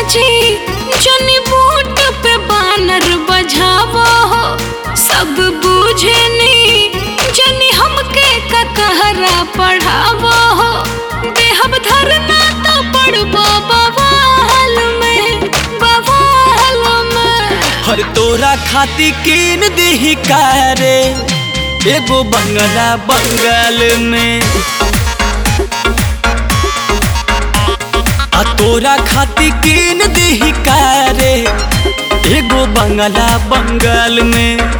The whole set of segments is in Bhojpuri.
जी जनी बूट पे बानर बजावो हो, सब बूझनी जनी हमके कहरा पढ़ावो हो। देहब धरना तो पड़बो बवाल में, बवाल में। हर तोरा खाती कीन दी कारे एगो बंगला बंगाल में। आ तोरा खाती कीन दी कारे एगो बंगला बंगाल में।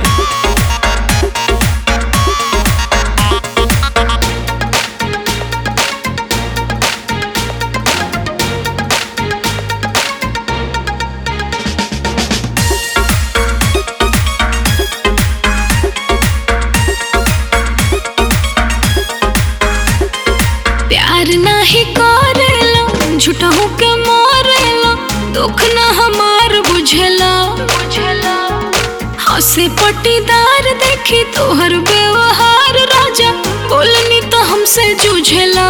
प्यार नाही करेला झूठहू के मोरेला, दुख ना हमार बुझेला। हंसे पटीदार देखी तोहर व्यवहार राजा, बोलनी तो हमसे जूझेला।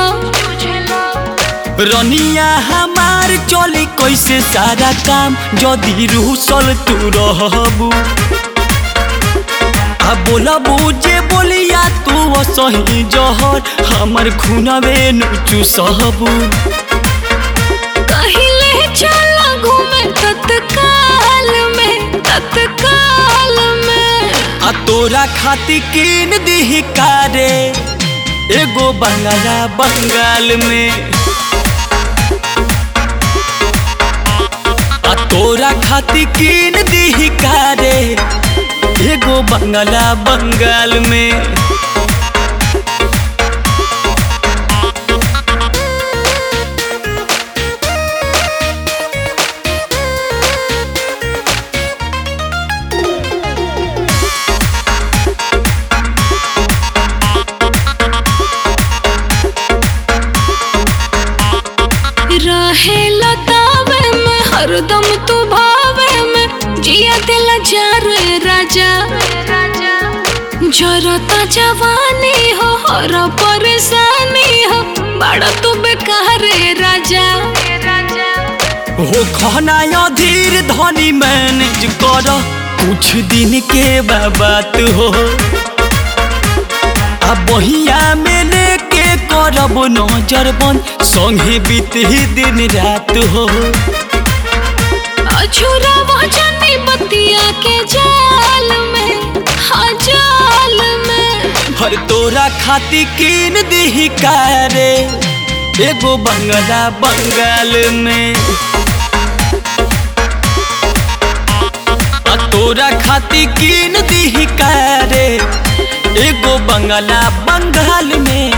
रनिया हमार चली कैसे सारा काम, जदी रूसल तू रहबू। आ बोलबू जे बोलिया तू सही जहर, हमर खूनवे नुचू सहबू। कहिले चला घूमे तत्काल में, तत्काल में। आ तोरा खाती कीन दी कारे एगो बंगला बंगाल में। आ तोरा खाती कीन दी कारे एगो बंगला बंगाल में। रहे लतावे में हरदम तू भावे में, जिया दिल जार राजा। जरता जवानी हो हर परेशानी हो, बड़ा तू बेकार राजा। हो खाना अधीर धनी मैनेज कर, कुछ दिन के बात हो। अब बहिया में लेके करब नजर बंद, संगे बीती दिन रात हो। अछूरा वजनी बतिया के जाल में, हाँ जाल में। हर तोरा खाती कीन दी कारे एगो बंगला बंगाल में। आ तोरा खाती कीन दी कारे एगो बंगला बंगाल में।